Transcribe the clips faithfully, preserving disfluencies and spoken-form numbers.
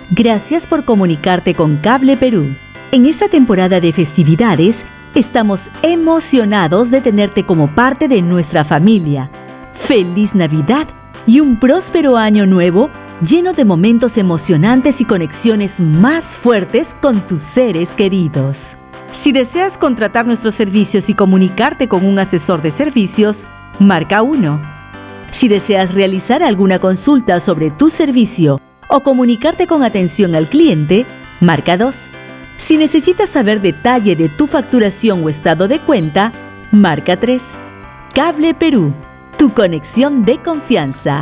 Gracias por comunicarte con Cable Perú. En esta temporada de festividades, estamos emocionados de tenerte como parte de nuestra familia. ¡Feliz Navidad y un próspero año nuevo lleno de momentos emocionantes y conexiones más fuertes con tus seres queridos! Si deseas contratar nuestros servicios y comunicarte con un asesor de servicios, marca uno. Si deseas realizar alguna consulta sobre tu servicio o comunicarte con atención al cliente, marca dos. Si necesitas saber detalle de tu facturación o estado de cuenta, marca tres. Cable Perú, tu conexión de confianza.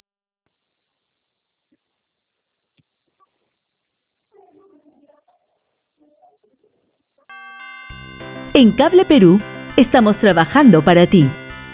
En Cable Perú, estamos trabajando para ti.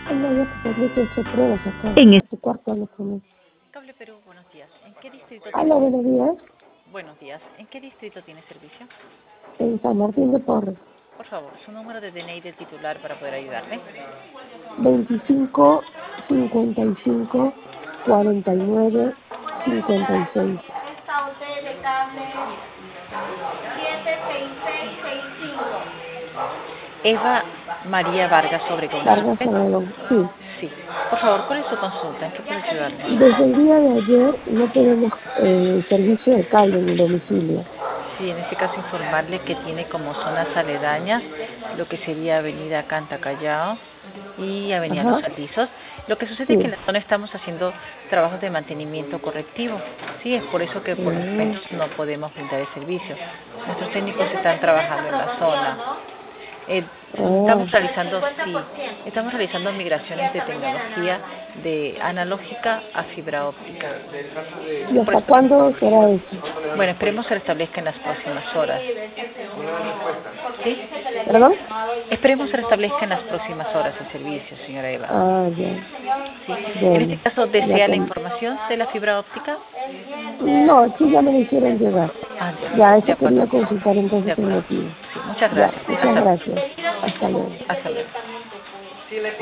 En este cuarto de los Cable Perú, buenos días. ¿En qué distrito Hola, tiene? buenos días. Buenos días. ¿En qué distrito tiene servicio? En San Martín de Porres. Por favor, su número de D N I del titular para poder ayudarle. veinticinco, cincuenta y cinco, cuarenta y nueve, cincuenta y seis. Está usted de cable siete seis seis seis cinco. Eva María Vargas Obregón. Vargas Obregón, sí. Sí. Por favor, ¿cuál es su consulta? ¿En qué puedo ayudarle? Desde el día de ayer no tenemos eh, servicio de cable en el domicilio. Sí, en este caso informarle que tiene como zonas aledañas lo que sería Avenida Canta Callao y Avenida Ajá. Los Alizos. Lo que sucede Sí. es que en la zona estamos haciendo trabajos de mantenimiento correctivo. Sí, es por eso que por los Mm. momentos no podemos brindar el servicio. Nuestros técnicos están trabajando en la zona. Eh, Oh. estamos realizando sí, estamos realizando migraciones de tecnología de analógica a fibra óptica. ¿Y hasta cuándo será eso? Bueno, esperemos se restablezca en las próximas horas. ¿Sí? ¿Perdón? Esperemos se restablezca en las próximas horas el servicio, señora Eva. Ah, ya. ¿Sí? Bueno, En este caso, ya ¿desea la con- información de la fibra óptica? No, sí, ya me lo hicieron llegar. Ah, Ya, de eso acuerdo. quería consultar De entonces el acuerdo. motivo. Sí, muchas Ya, gracias. muchas Hasta- gracias. Hasta luego. Hasta luego.